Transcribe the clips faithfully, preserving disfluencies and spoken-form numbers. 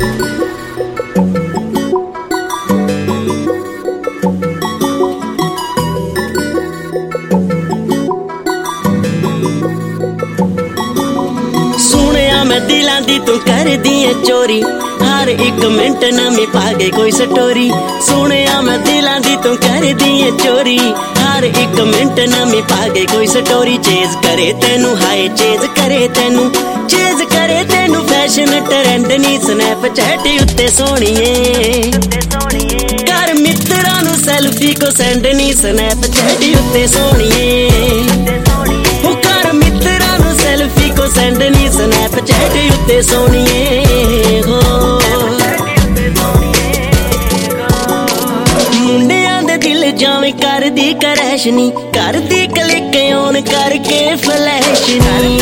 मैं दिलां दी तू कर दी है चोरी, हर एक मिनट नवी पागे कोई स्टोरी। सुनिया मैं दिलां दी तू कर दी है चोरी, हर एक मिनट नवी पागे कोई स्टोरी। चेज करे तेनू हाय चेज करे तेनू, चेज करे तेनू फैशन ट्रेंड नी स्नैपचैट उत्ते सोहणीए। कर मित्रां नू सैल्फी को सेंड नी स्नैपचैट उत्ते सोहणीए। सेल्फी को सेंड नी स्नैपचैट उत्ते सोहणीए हो। मुंडियां दे दिल जावे कर दी क्रैश नी, कर दी क्लिक ऑन करके फ्लैश नी।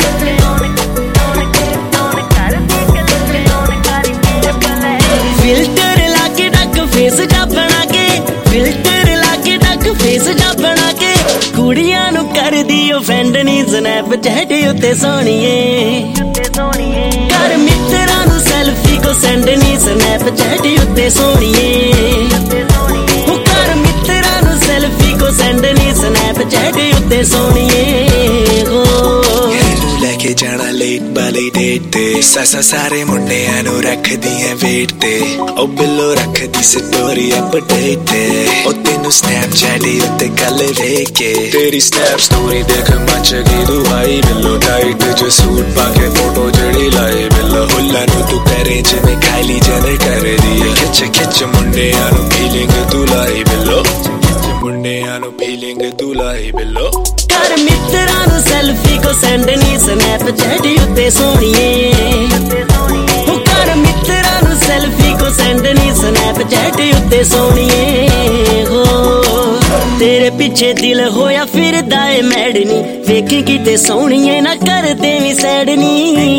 फिल्टर लाके डक फेस जा बना के, फिल्टर लाके डक फेस जा बना के कुड़ियां नू कर दी ऑफेंड नी स्नैपचैट उत्ते सोहणीए। कर मित्रां नू सैल्फी को सेंड नी स्नैपचैट उत्ते सोहणीए। कर मित्रां नू सैल्फी को सेंड नी स्नैपचैट उत्ते सोहणीए हो। लेके जाना लेट वाली डेट ते, सासा सारे मुंडियां नू रख दी है वेट ते। ओ बिल्लो रख दी स्टोरी अपडेट ते, ओ तेनू स्नैपचैट उत्ते गल देख के। तेरी स्नैप स्टोरी देख मच गई तू भाई बिल्लो, टाइट जो सूट पाके फोटो जड़ी लाए बिल्लो। हुल्ला नू तू करे जिवें काइली जेनर कर दी है, खिच खिच मुंडियां नू फीलिंग तू लाई बिल्लो, मुंडियां नू फीलिंग तू लाई बिल्लो। कर मित्रां नू सैल्फी को सेंड नी स्नैपचैट उत्ते सोहणीए। कर मित्रां नू सैल्फी को सेंड नी स्नैपचैट उत्ते सोहणीए हो। तेरे पिछे दिल होया फिरदा ए मैडनी, वेखी किते सोहणीए ना कर देवी सैडनी।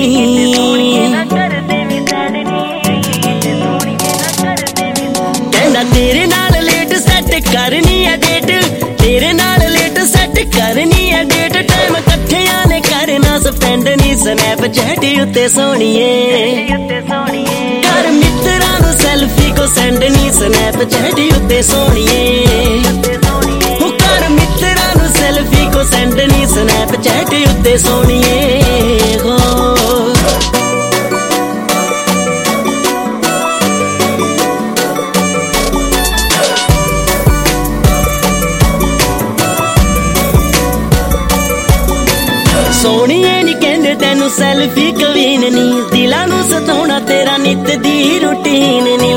कहंदा तेरे नाल लेट सैट करनी है डेट, तेरे नाल लेट सैट करनी है डेट। टाइम कट्ठियां ने करना स्पेंड नी स्नैपचैट उत्ते सोहणीए। कर मित्रां नू सैल्फी को सेंड नी स्नैपचैट उत्ते सोहणीए। कर मित्रां नू सैल्फी को सेंड नी स्नैपचैट उत्ते सोहणीए हो। सोहणीए नी कहंदे तैनू सैल्फी कवीन नी, दिलां नू सताउणा तेरा नित दी रूटीन नी।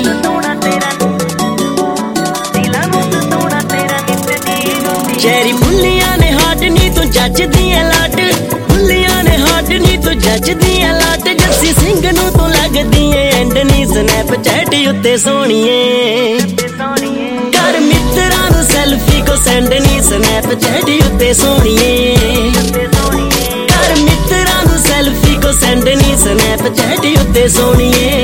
चेरी फुल्लियां ने हाट नी तू जज दी लाट, फुल्लियां ने हाट नी तू जज दी लाट। जस्सी सिंह नू तू लगदी एंड नी स्नैपचैट उत्ते सोहणीए। कर मित्रां नू सैल्फी को सेंड नी स्नैपचैट उत्ते सोहणीए। कर मित्रां नू सैल्फी को सेंड नी स्नैपचैट उत्ते सोहणीए।